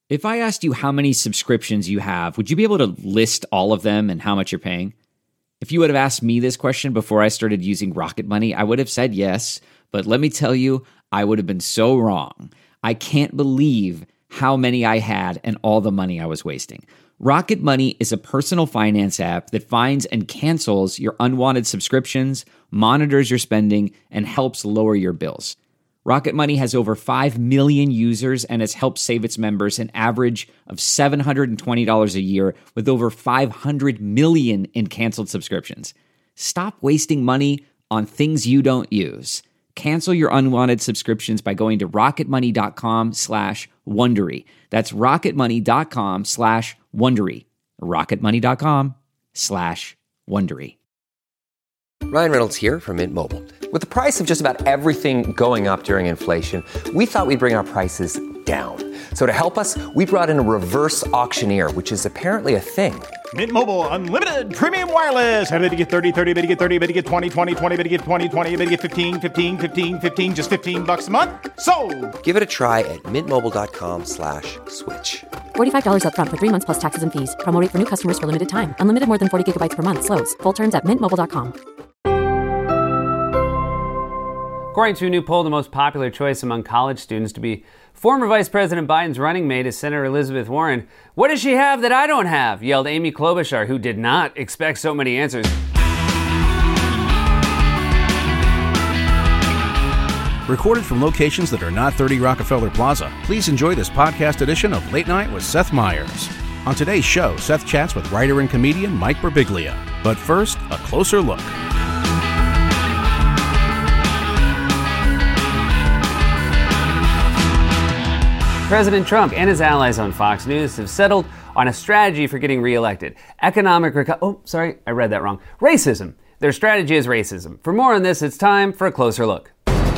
If I asked you how many subscriptions you have, would you be able to list all of them and how much you're paying? If you would have asked me this question before I started using Rocket Money, I would have said yes, but let me tell you, I would have been so wrong. I can't believe how many I had and all the money I was wasting. Rocket Money is a personal finance app that finds and cancels your unwanted subscriptions, monitors your spending, and helps lower your bills. Rocket Money has over 5 million users and has helped save its members an average of $720 a year with over 500 million in canceled subscriptions. Stop wasting money on things you don't use. Cancel your unwanted subscriptions by going to rocketmoney.com/Wondery. That's rocketmoney.com/Wondery. rocketmoney.com/Wondery. Ryan Reynolds here from Mint Mobile. With the price of just about everything going up during inflation, we thought we'd bring our prices down. So to help us, we brought in a reverse auctioneer, which is apparently a thing. Mint Mobile Unlimited Premium Wireless. How to get 30, 30, bit to get 30, bit to get 20, 20, 20, bit to get 20, 20, bit to get 15, 15, 15, 15, just $15 a month? Sold! Give it a try at mintmobile.com/switch. $45 up front for 3 months plus taxes and fees. Promo rate for new customers for limited time. Unlimited more than 40 gigabytes per month. Slows full terms at mintmobile.com. According to a new poll, the most popular choice among college students to be former Vice President Biden's running mate is Senator Elizabeth Warren. What does she have that I don't have? Yelled Amy Klobuchar, who did not expect so many answers. Recorded from locations that are not 30 Rockefeller Plaza, please enjoy this podcast edition of Late Night with Seth Meyers. On today's show, Seth chats with writer and comedian Mike Birbiglia. But first, a closer look. President Trump and his allies on Fox News have settled on a strategy for getting reelected. Racism. Their strategy is racism. For more on this, it's time for a closer look.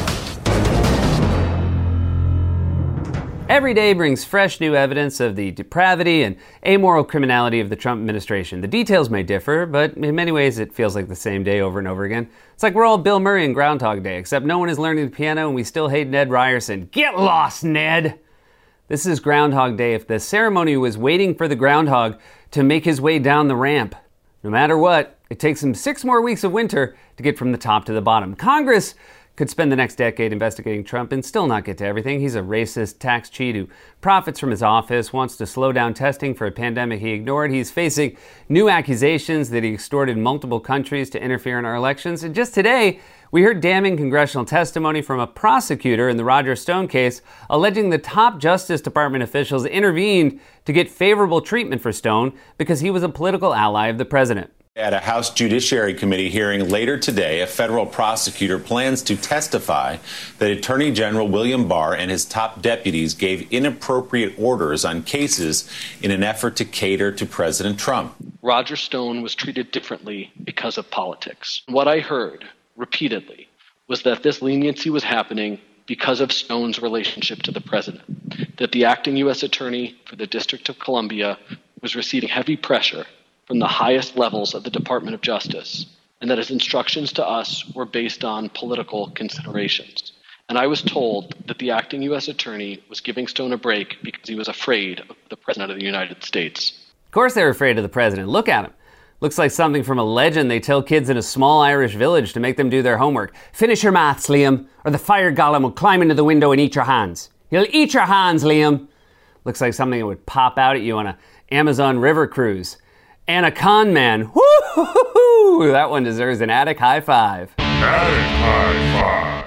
Every day brings fresh new evidence of the depravity and amoral criminality of the Trump administration. The details may differ, but in many ways it feels like the same day over and over again. It's like we're all Bill Murray in Groundhog Day, except no one is learning the piano and we still hate Ned Ryerson. Get lost, Ned! This is Groundhog Day if the ceremony was waiting for the groundhog to make his way down the ramp. No matter what, it takes him 6 more weeks of winter to get from the top to the bottom. Congress could spend the next decade investigating Trump and still not get to everything. He's a racist tax cheat who profits from his office, wants to slow down testing for a pandemic he ignored. He's facing new accusations that he extorted multiple countries to interfere in our elections. And just today, we heard damning congressional testimony from a prosecutor in the Roger Stone case alleging the top Justice Department officials intervened to get favorable treatment for Stone because he was a political ally of the president. At a House Judiciary Committee hearing later today, a federal prosecutor plans to testify that Attorney General William Barr and his top deputies gave inappropriate orders on cases in an effort to cater to President Trump. Roger Stone was treated differently because of politics. What I heard repeatedly was that this leniency was happening because of Stone's relationship to the president, that the acting U.S. attorney for the District of Columbia was receiving heavy pressure from the highest levels of the Department of Justice, and that his instructions to us were based on political considerations. And I was told that the acting U.S. attorney was giving Stone a break because he was afraid of the president of the United States. Of course they're afraid of the president. Look at him. Looks like something from a legend they tell kids in a small Irish village to make them do their homework. Finish your maths, Liam, or the fire golem will climb into the window and eat your hands. He'll eat your hands, Liam. Looks like something that would pop out at you on an Amazon River cruise. And a con man. Woo-hoo-hoo-hoo! That one deserves an attic high five. Attic high five.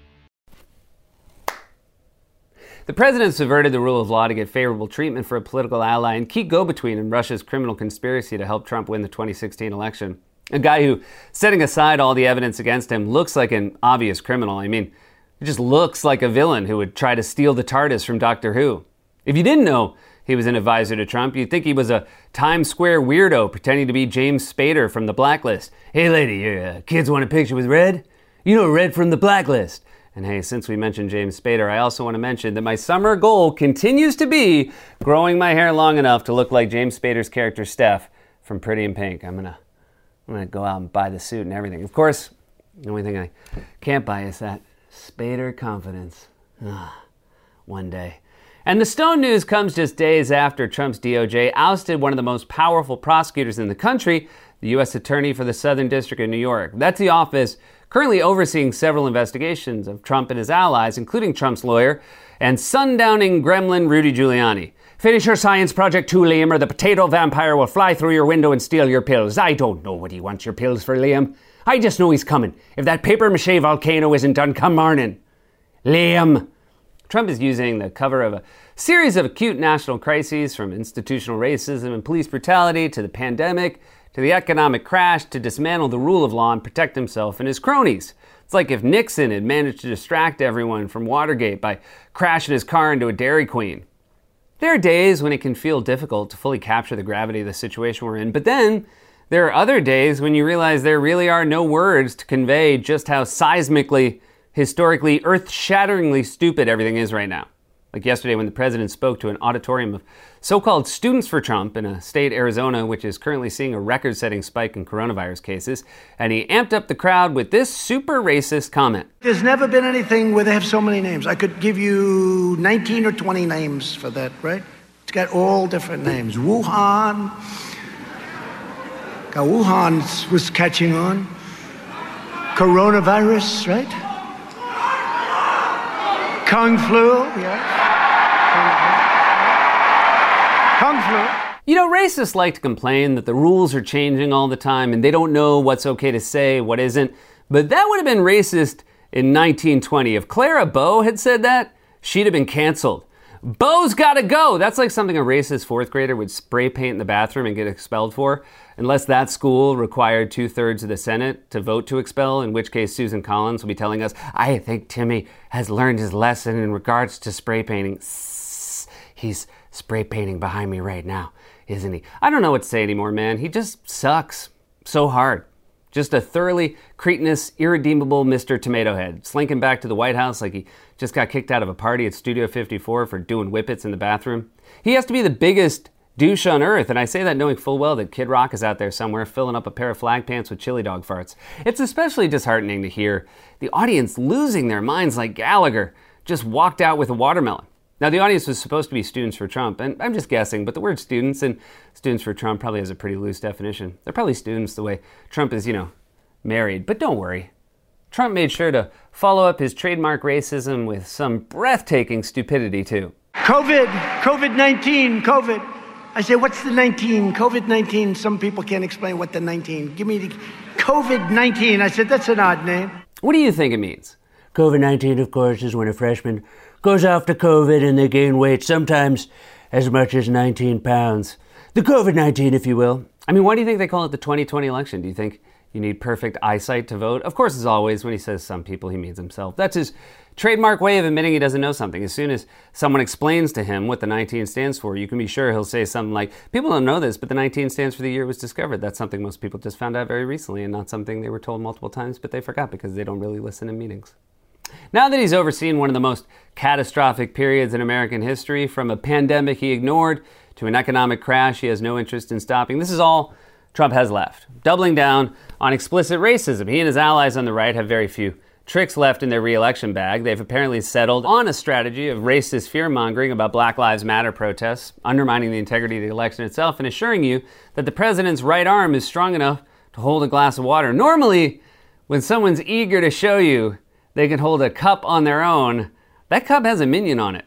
The president subverted the rule of law to get favorable treatment for a political ally and key go-between in Russia's criminal conspiracy to help Trump win the 2016 election. A guy who, setting aside all the evidence against him, looks like an obvious criminal. I mean, he just looks like a villain who would try to steal the TARDIS from Doctor Who. If you didn't know he was an advisor to Trump, you'd think he was a Times Square weirdo pretending to be James Spader from The Blacklist. Hey lady, your kids want a picture with Red? You know Red from The Blacklist. And hey, since we mentioned James Spader, I also want to mention that my summer goal continues to be growing my hair long enough to look like James Spader's character Steph from Pretty in Pink. I'm gonna go out and buy the suit and everything. Of course, the only thing I can't buy is that Spader confidence. One day. And the Stone news comes just days after Trump's DOJ ousted one of the most powerful prosecutors in the country, the U.S. Attorney for the Southern District of New York. That's the office currently overseeing several investigations of Trump and his allies, including Trump's lawyer and sundowning gremlin Rudy Giuliani. Finish your science project too, Liam, or the potato vampire will fly through your window and steal your pills. I don't know what he wants your pills for, Liam. I just know he's coming. If that papier-mâché volcano isn't done come morning. Liam. Trump is using the cover of a series of acute national crises, from institutional racism and police brutality to the pandemic to the economic crash, to dismantle the rule of law and protect himself and his cronies. It's like if Nixon had managed to distract everyone from Watergate by crashing his car into a Dairy Queen. There are days when it can feel difficult to fully capture the gravity of the situation we're in, but then there are other days when you realize there really are no words to convey just how seismically, historically, earth-shatteringly stupid everything is right now. Like yesterday when the president spoke to an auditorium of so-called students for Trump in a state, Arizona, which is currently seeing a record-setting spike in coronavirus cases, and he amped up the crowd with this super racist comment. There's never been anything where they have so many names. I could give you 19 or 20 names for that, right? It's got all different names. Wuhan. Wuhan was catching on. Coronavirus, right? Kung flu, yeah. Kung flu. You know, racists like to complain that the rules are changing all the time and they don't know what's okay to say, what isn't. But that would have been racist in 1920. If Clara Bow had said that, she'd have been canceled. Beau's gotta go! That's like something a racist fourth grader would spray paint in the bathroom and get expelled for, unless that school required 2/3 of the Senate to vote to expel, in which case Susan Collins will be telling us, I think Timmy has learned his lesson in regards to spray painting. He's spray painting behind me right now, isn't he? I don't know what to say anymore, man. He just sucks so hard. Just a thoroughly cretinous, irredeemable Mr. Tomato Head, slinking back to the White House like he just got kicked out of a party at Studio 54 for doing whippets in the bathroom. He has to be the biggest douche on earth, and I say that knowing full well that Kid Rock is out there somewhere filling up a pair of flag pants with chili dog farts. It's especially disheartening to hear the audience losing their minds like Gallagher just walked out with a watermelon. Now, the audience was supposed to be students for Trump, and I'm just guessing, but the word students and students for Trump probably has a pretty loose definition. They're probably students the way Trump is, married. But don't worry. Trump made sure to follow up his trademark racism with some breathtaking stupidity, too. COVID-19, COVID. I say, what's the 19? COVID-19, some people can't explain what the 19. Give me the COVID-19. I said, that's an odd name. What do you think it means? COVID-19, of course, is when a freshman goes off to COVID and they gain weight, sometimes as much as 19 pounds. The COVID-19, if you will. I mean, why do you think they call it the 2020 election? Do you think you need perfect eyesight to vote? Of course, as always, when he says some people, he means himself. That's his trademark way of admitting he doesn't know something. As soon as someone explains to him what the 19 stands for, you can be sure he'll say something like, people don't know this, but the 19 stands for the year it was discovered. That's something most people just found out very recently and not something they were told multiple times, but they forgot because they don't really listen in meetings. Now that he's overseen one of the most catastrophic periods in American history, from a pandemic he ignored to an economic crash he has no interest in stopping, this is all Trump has left. Doubling down on explicit racism. He and his allies on the right have very few tricks left in their re-election bag. They've apparently settled on a strategy of racist fear-mongering about Black Lives Matter protests, undermining the integrity of the election itself, and assuring you that the president's right arm is strong enough to hold a glass of water. Normally, when someone's eager to show you they can hold a cup on their own, that cup has a minion on it.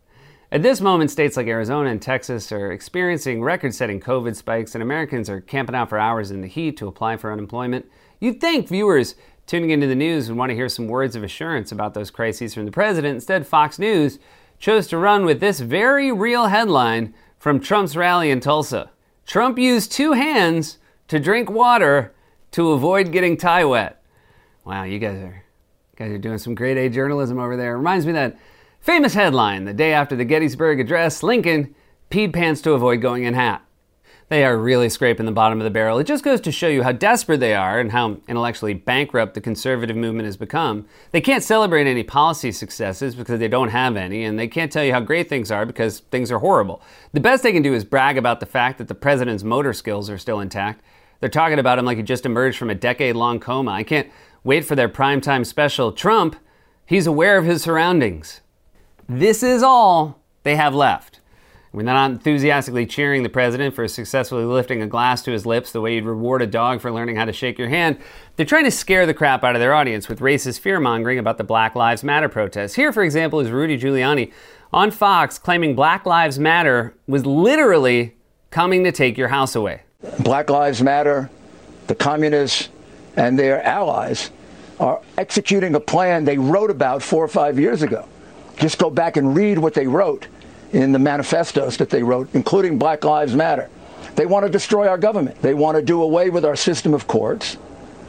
At this moment, states like Arizona and Texas are experiencing record-setting COVID spikes, and Americans are camping out for hours in the heat to apply for unemployment. You'd think viewers tuning into the news would want to hear some words of assurance about those crises from the president. Instead, Fox News chose to run with this very real headline from Trump's rally in Tulsa. Trump used 2 hands to drink water to avoid getting tie wet. Wow, you guys are doing some grade A journalism over there. Reminds me of that famous headline, the day after the Gettysburg Address, Lincoln peed pants to avoid going in hat. They are really scraping the bottom of the barrel. It just goes to show you how desperate they are and how intellectually bankrupt the conservative movement has become. They can't celebrate any policy successes because they don't have any, and they can't tell you how great things are because things are horrible. The best they can do is brag about the fact that the president's motor skills are still intact. They're talking about him like he just emerged from a decade-long coma. I can't wait for their primetime special. Trump, he's aware of his surroundings. This is all they have left. When they're not enthusiastically cheering the president for successfully lifting a glass to his lips the way you'd reward a dog for learning how to shake your hand, they're trying to scare the crap out of their audience with racist fear-mongering about the Black Lives Matter protests. Here, for example, is Rudy Giuliani on Fox claiming Black Lives Matter was literally coming to take your house away. Black Lives Matter, the communists, and their allies are executing a plan they wrote about 4 or 5 years ago. Just go back and read what they wrote in the manifestos that they wrote, including Black Lives Matter. They want to destroy our government. They want to do away with our system of courts,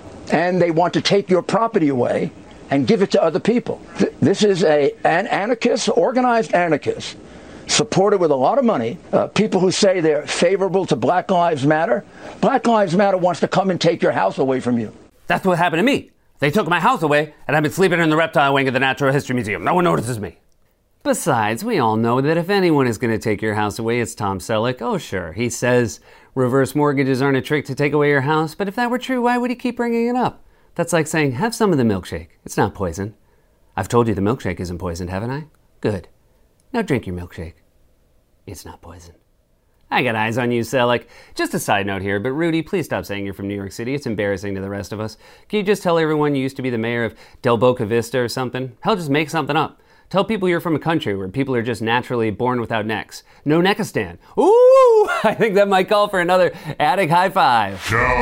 and they want to take your property away and give it to other people. This is an anarchist, organized anarchist, supported with a lot of money, people who say they're favorable to Black Lives Matter. Black Lives Matter wants to come and take your house away from you. That's what happened to me. They took my house away, and I've been sleeping in the reptile wing of the Natural History Museum. No one notices me. Besides, we all know that if anyone is going to take your house away, it's Tom Selleck. Oh, sure, he says reverse mortgages aren't a trick to take away your house, but if that were true, why would he keep bringing it up? That's like saying, have some of the milkshake. It's not poison. I've told you the milkshake isn't poisoned, haven't I? Good. Now drink your milkshake. It's not poison. I got eyes on you, Selleck. Just a side note here, but Rudy, please stop saying you're from New York City. It's embarrassing to the rest of us. Can you just tell everyone you used to be the mayor of Del Boca Vista or something? Hell, just make something up. Tell people you're from a country where people are just naturally born without necks. No neckistan. Ooh, I think that might call for another attic high five.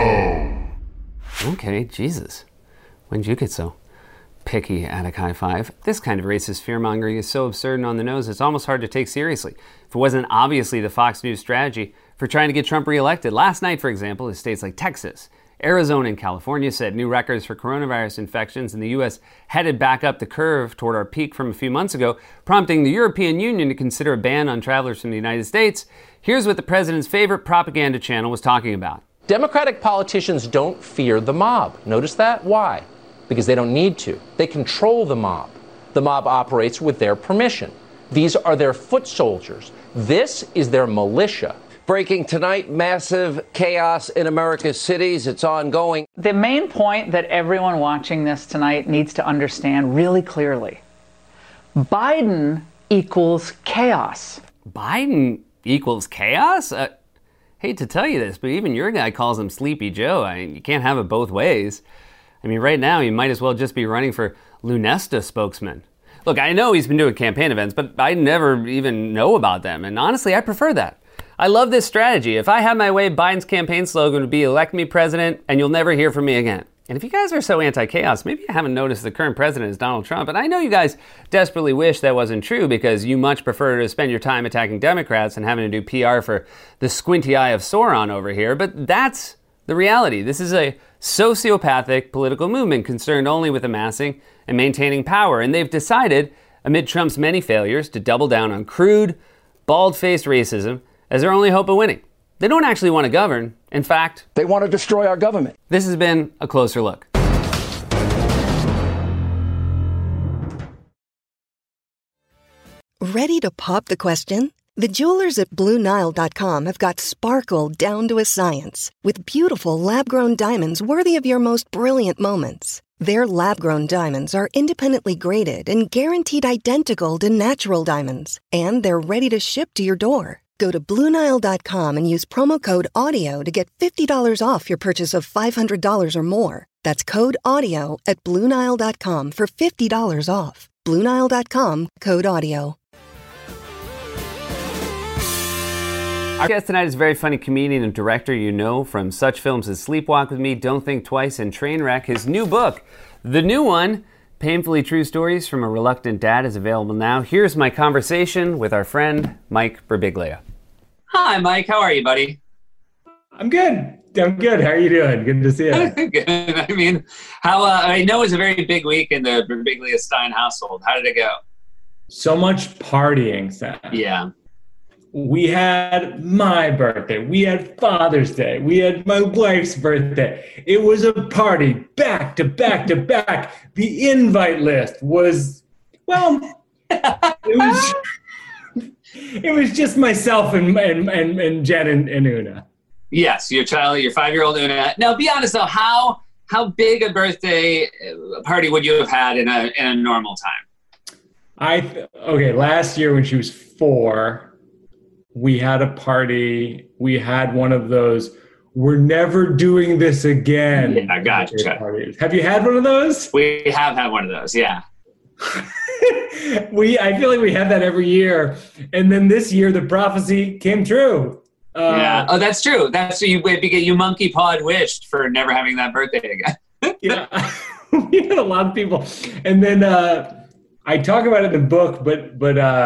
No. Okay, Jesus. When did you get so picky, attic high five? This kind of racist fear-mongering is so absurd and on the nose, it's almost hard to take seriously. If it wasn't obviously the Fox News strategy for trying to get Trump reelected. Last night, for example, in states like Texas, Arizona and California set new records for coronavirus infections, and the U.S. headed back up the curve toward our peak from a few months ago, prompting the European Union to consider a ban on travelers from the United States. Here's what the president's favorite propaganda channel was talking about. Democratic politicians don't fear the mob. Notice that? Why? Because they don't need to. They control the mob. The mob operates with their permission. These are their foot soldiers. This is their militia. Breaking tonight, massive chaos in America's cities. It's ongoing. The main point that everyone watching this tonight needs to understand really clearly: Biden equals chaos. Biden equals chaos? Hate to tell you this, but even your guy calls him Sleepy Joe. You can't have it both ways. I mean, right now, he might as well just be running for Lunesta spokesman. Look, I know he's been doing campaign events, but I never even know about them. And honestly, I prefer that. I love this strategy. If I had my way, Biden's campaign slogan would be elect me president and you'll never hear from me again. And if you guys are so anti-chaos, maybe you haven't noticed the current president is Donald Trump. And I know you guys desperately wish that wasn't true because you much prefer to spend your time attacking Democrats and having to do PR for the squinty eye of Sauron over here. But that's the reality. This is a sociopathic political movement concerned only with amassing and maintaining power. And they've decided, amid Trump's many failures, to double down on crude, bald-faced racism as their only hope of winning. They don't actually want to govern. In fact, they want to destroy our government. This has been a closer look. Ready to pop the question? The jewelers at BlueNile.com have got sparkle down to a science with beautiful lab-grown diamonds worthy of your most brilliant moments. Their lab-grown diamonds are independently graded and guaranteed identical to natural diamonds, and they're ready to ship to your door. Go to BlueNile.com and use promo code AUDIO to get $50 off your purchase of $500 or more. That's code AUDIO at BlueNile.com for $50 off. BlueNile.com, code AUDIO. Our guest tonight is a very funny comedian and director you know from such films as Sleepwalk with Me, Don't Think Twice, and Trainwreck. His new book, the new one, Painfully True Stories from a Reluctant Dad, is available now. Here's my conversation with our friend, Mike Birbiglia. Hi, Mike. How are you, buddy? I'm good. I'm good. How are you doing? Good to see you. Good. I mean, I know it was a very big week in the Birbiglia-Stein household. How did it go? So much partying, Sam. Yeah. We had my birthday. We had Father's Day. We had my wife's birthday. It was a party back to back to back. The invite list was, well, it was just myself and Jen and Una. Yes, your 5-year-old Una. Now, be honest though, how big a birthday party would you have had in a normal time? Okay, last year when she was 4, we had a party. We had one of those, we're never doing this again. Yeah, gotcha. Parties. Have you had one of those? We have had one of those, yeah. I feel like we have that every year. And then this year, the prophecy came true. Yeah. Oh, that's true. You monkey pawed wished for never having that birthday again. Yeah. We had a lot of people. And then I talk about it in the book, but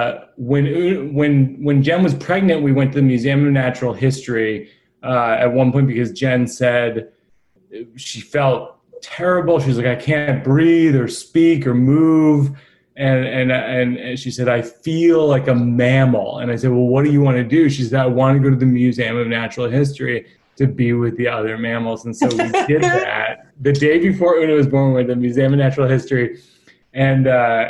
when Jen was pregnant, we went to the Museum of Natural History at one point because Jen said she felt terrible. She was like, I can't breathe or speak or move. And she said, I feel like a mammal. And I said, well, what do you want to do? She said, I want to go to the Museum of Natural History to be with the other mammals. And so we did that. The day before Una was born, we went to the Museum of Natural History. And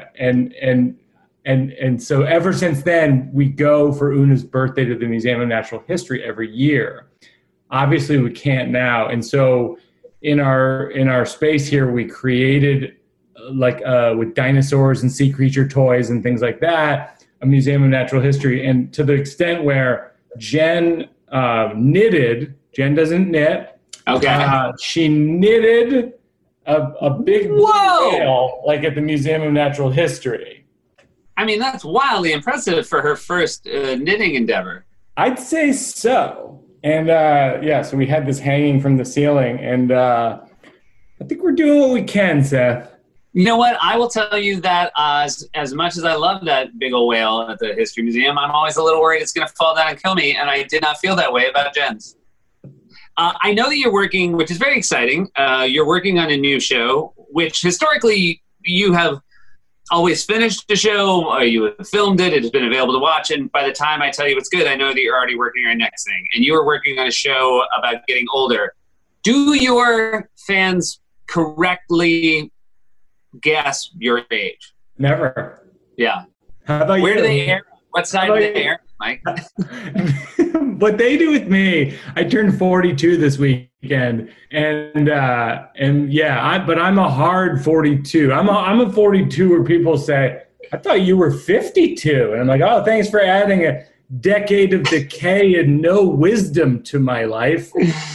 so ever since then, we go for Una's birthday to the Museum of Natural History every year. Obviously, we can't now. And so in our space here, we created with dinosaurs and sea creature toys and things like that, a Museum of Natural History. And to the extent where Jen knitted, Jen doesn't knit. Okay. She knitted a big whale, like at the Museum of Natural History. I mean, that's wildly impressive for her first knitting endeavor. I'd say so. And so we had this hanging from the ceiling, and I think we're doing what we can, Seth. You know what? I will tell you that as much as I love that big old whale at the History Museum, I'm always a little worried it's going to fall down and kill me, and I did not feel that way about Jen's. I know that you're working, which is very exciting. You're working on a new show, which historically you have always finished the show. You have filmed it. It has been available to watch. And by the time I tell you it's good, I know that you're already working on your next thing. And you are working on a show about getting older. Do your fans correctly guess your age? Never. Yeah. How about Where you? do they air? What side do they air, Mike? What they do with me, I turned 42 this weekend, and yeah, but I'm a hard 42. I'm a 42 where people say, I thought you were 52, and I'm like, oh, thanks for adding a decade of decay and no wisdom to my life.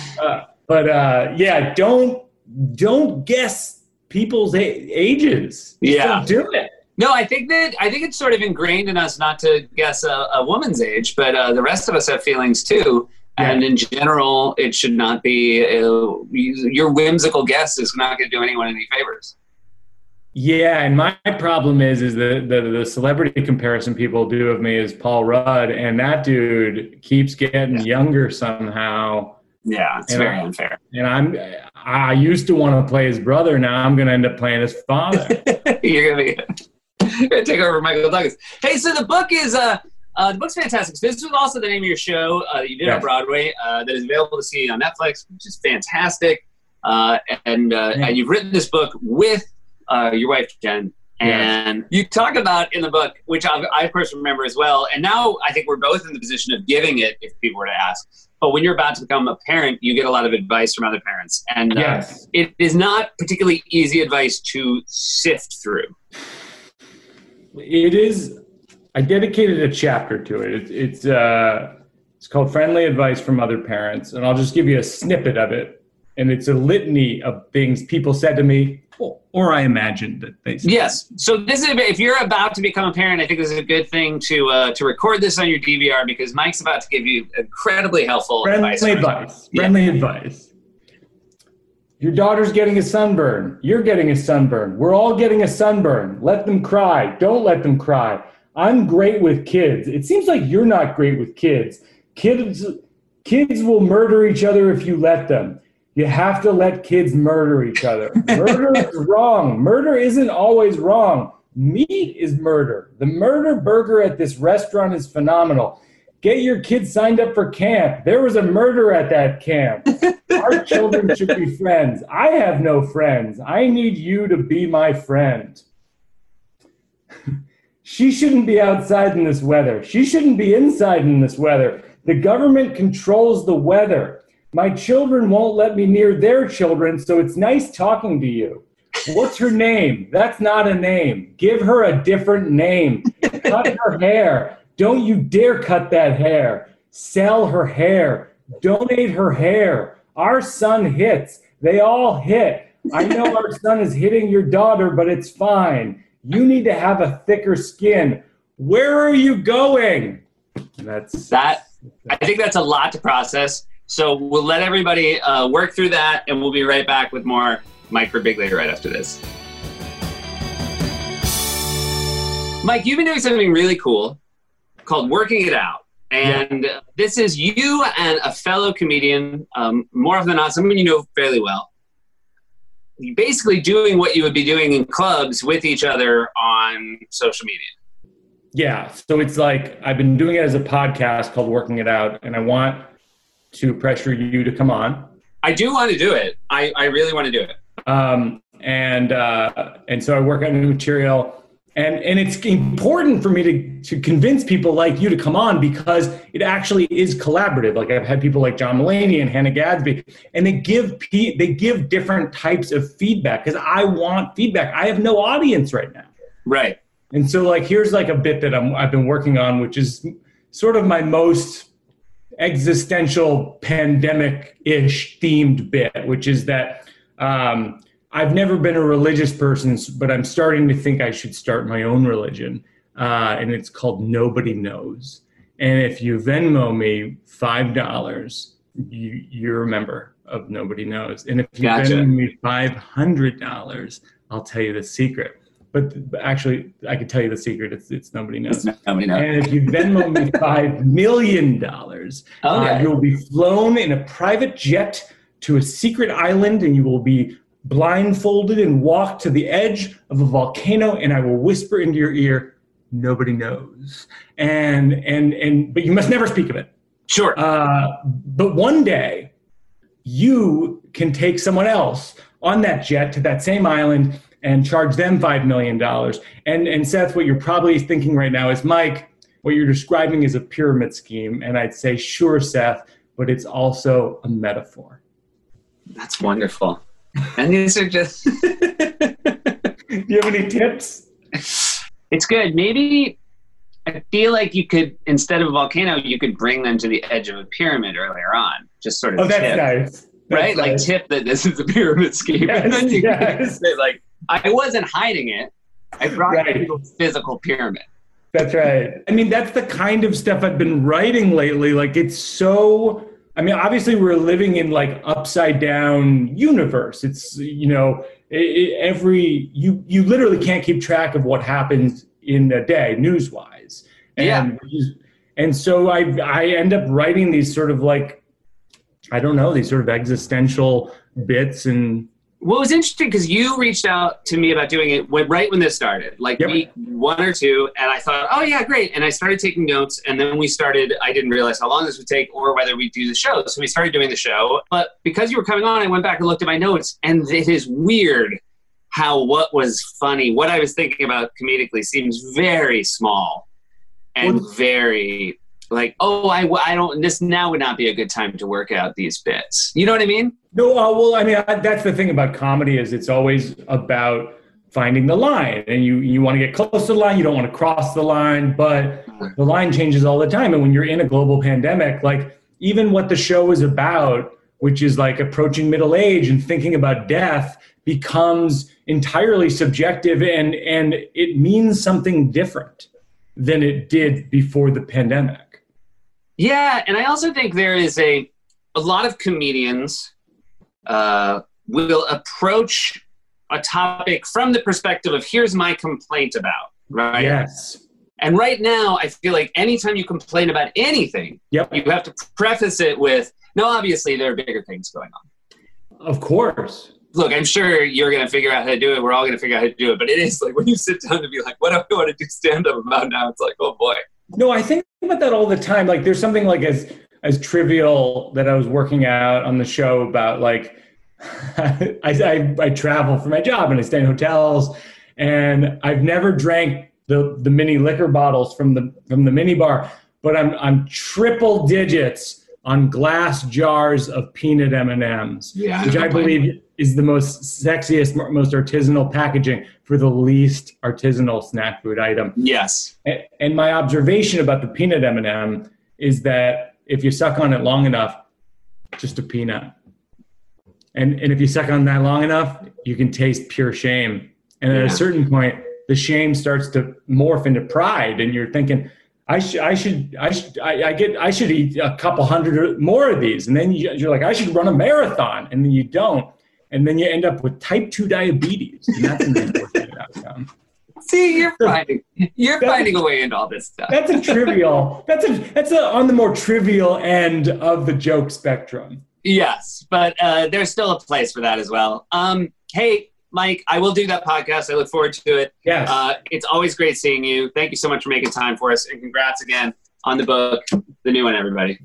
Yeah, don't guess people's ages. Yeah, don't do it. No, I think it's sort of ingrained in us not to guess a woman's age, but the rest of us have feelings too. Yeah. And in general, it should not be your whimsical guess is not going to do anyone any favors. Yeah, and my problem is the celebrity comparison people do of me is Paul Rudd, and that dude keeps getting younger somehow. Yeah, it's very unfair. And I used to want to play his brother. Now I'm going to end up playing his father. You're going to take over Michael Douglas. Hey, so the book is the book's fantastic. This was also the name of your show that you did on Broadway that is available to see on Netflix, which is fantastic. And you've written this book with your wife, Jen. And you talk about in the book, which I of course remember as well. And now I think we're both in the position of giving it if people were to ask. But when you're about to become a parent, you get a lot of advice from other parents. And it is not particularly easy advice to sift through. It is. I dedicated a chapter to it. It's called Friendly Advice from Other Parents. And I'll just give you a snippet of it. And it's a litany of things people said to me, or I imagined that they said. Yes. So this is, if you're about to become a parent, I think this is a good thing to record this on your DVR because Mike's about to give you incredibly helpful advice. Friendly advice. Your daughter's getting a sunburn. You're getting a sunburn. We're all getting a sunburn. Let them cry. Don't let them cry. I'm great with kids. It seems like you're not great with kids. Kids will murder each other if you let them. You have to let kids murder each other. Murder is wrong. Murder isn't always wrong. Meat is murder. The murder burger at this restaurant is phenomenal. Get your kids signed up for camp. There was a murder at that camp. Our children should be friends. I have no friends. I need you to be my friend. She shouldn't be outside in this weather. She shouldn't be inside in this weather. The government controls the weather. My children won't let me near their children, so it's nice talking to you. What's her name? That's not a name. Give her a different name. Cut her hair. Don't you dare cut that hair. Sell her hair. Donate her hair. Our son hits. They all hit. I know our son is hitting your daughter, but it's fine. You need to have a thicker skin. Where are you going? I think that's a lot to process. So we'll let everybody work through that, and we'll be right back with more Mike Birbiglia right after this. Mike, you've been doing something really cool called Working It Out. And this is you and a fellow comedian, more often than not, someone you know fairly well, basically doing what you would be doing in clubs with each other on social media. Yeah, so it's like I've been doing it as a podcast called Working It Out, and I want to pressure you to come on. I do want to do it. I really want to do it. And so I work on new material, and it's important for me to convince people like you to come on because it actually is collaborative. Like I've had people like John Mulaney and Hannah Gadsby, and they give different types of feedback because I want feedback. I have no audience right now. Right. And so like here's like a bit that I've been working on, which is sort of my most existential pandemic-ish themed bit, which is that I've never been a religious person, but I'm starting to think I should start my own religion. And it's called Nobody Knows. And if you Venmo me $5, you're a member of Nobody Knows. And if you Venmo me $500, I'll tell you the secret. But actually, I can tell you the secret. It's Nobody Knows. Nobody knows. And if you Venmo me $5 million, you'll be flown in a private jet to a secret island, and you will be blindfolded and walk to the edge of a volcano, and I will whisper into your ear, "Nobody knows." But you must never speak of it. Sure. But one day, you can take someone else on that jet to that same island and charge them $5 million. And Seth, what you're probably thinking right now is, Mike, what you're describing is a pyramid scheme. And I'd say, sure, Seth, but it's also a metaphor. That's wonderful. And these are just... Do you have any tips? It's good. Maybe I feel like you could, instead of a volcano, you could bring them to the edge of a pyramid earlier on. Just sort of that's tip, nice. Right? Nice. Like tip that this is a pyramid scheme. Yes, and then you yes. can say like, I wasn't hiding it. I brought you to a physical pyramid. That's right. I mean, that's the kind of stuff I've been writing lately. Like it's so... I mean, obviously we're living in like upside down universe. It's, you literally can't keep track of what happens in a day news wise. And so I end up writing these sort of like, I don't know, these sort of existential bits. And well, it was interesting because you reached out to me about doing it right when this started, like week 1 or 2, and I thought, oh yeah, great. And I started taking notes, and then we started, I didn't realize how long this would take or whether we'd do the show. So we started doing the show, but because you were coming on, I went back and looked at my notes, and it is weird how what was funny, what I was thinking about comedically seems very small and very like, oh, I don't, this now would not be a good time to work out these bits. You know what I mean? No, well, I mean, that's the thing about comedy is it's always about finding the line, and you want to get close to the line. You don't want to cross the line, but the line changes all the time. And when you're in a global pandemic, like even what the show is about, which is like approaching middle age and thinking about death, becomes entirely subjective, and it means something different than it did before the pandemic. Yeah, and I also think there is a lot of comedians will approach a topic from the perspective of here's my complaint about, right? Yes. And right now, I feel like anytime you complain about anything, you have to preface it with, no, obviously there are bigger things going on. Of course. Look, I'm sure you're going to figure out how to do it. We're all going to figure out how to do it. But it is like when you sit down to be like, what do I want to do stand-up about now? It's like, oh boy. No, I think about that all the time. Like there's something like as trivial that I was working out on the show about, like I travel for my job and I stay in hotels, and I've never drank the mini liquor bottles from the mini bar, but I'm triple digits on glass jars of peanut M&Ms, which I believe is the most sexiest, most artisanal packaging for the least artisanal snack food item. Yes. And my observation about the peanut M&M is that if you suck on it long enough, just a peanut. And if you suck on that long enough, you can taste pure shame. And at a certain point, the shame starts to morph into pride, and you're thinking, I should eat a couple hundred more of these. And then you're like, I should run a marathon. And then you don't. And then you end up with type 2 diabetes. And that's an unfortunate outcome. See, you're finding a way into all this stuff. That's on the more trivial end of the joke spectrum. Yes, but there's still a place for that as well. Hey, Mike, I will do that podcast. I look forward to it. Yes. It's always great seeing you. Thank you so much for making time for us. And congrats again on the book, the new one, everybody.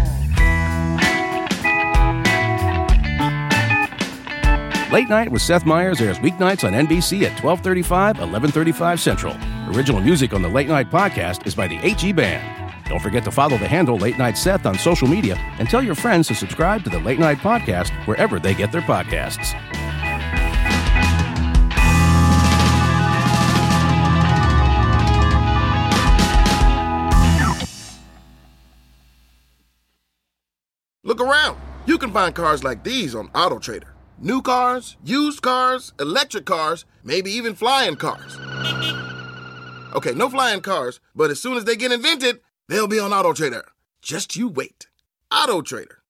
Late Night with Seth Meyers airs weeknights on NBC at 12:35, 11:35 Central. Original music on the Late Night podcast is by the HE Band. Don't forget to follow the handle Late Night Seth on social media and tell your friends to subscribe to the Late Night podcast wherever they get their podcasts. Look around. You can find cars like these on AutoTrader. New cars, used cars, electric cars, maybe even flying cars. Okay, no flying cars, but as soon as they get invented, they'll be on AutoTrader. Just you wait. AutoTrader.